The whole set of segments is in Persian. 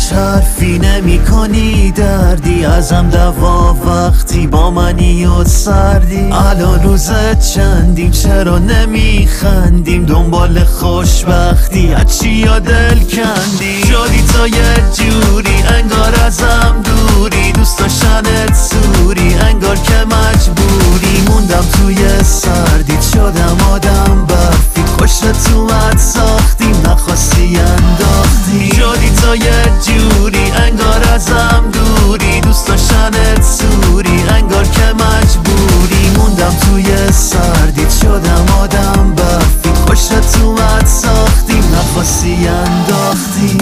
هیچ حرفی نمی کنی، دردی ازم دوا وقتی با منی و سردی. الان روزت چندیم چرا نمی خندیم، دنبال خوشبختی از چی یا دل کندی؟ شدی تا یه جوری انگار ازم دوری، دوست داشتنت سوری انگار که مجبوری. موندم توی سردی شدم آدم برفی، خوشت اومد ساختیم نخواستی انداختی. شدی تا یه جوری انگار ازم دوری، دوست داشتنت سوری انگار که مجبوری. موندم توی سردی شدم آدم برفی، خوشت اومد ساختیم نخواستی انداختی.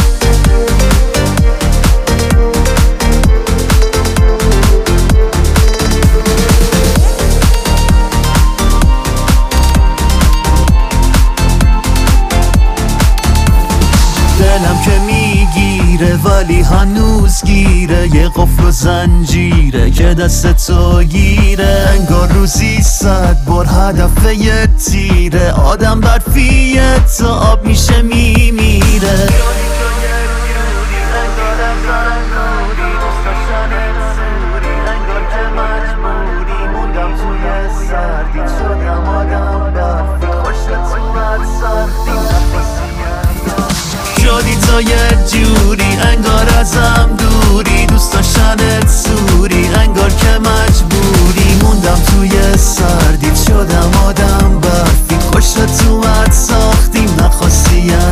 دلم که میگیره ولی هنوز گیره، یه قفل و زنجیره که دست تو گیره. انگار روزی 100 بار هدف یه تیره، آدم برفیه تا آب میشه میمیره. شدی تا یه جوری انگار ازم دوری، دوست داشتنت سوری انگار که مجبوری. موندم توی سردی شدم آدم برفی، خوشت اومد ساختیم نخواستی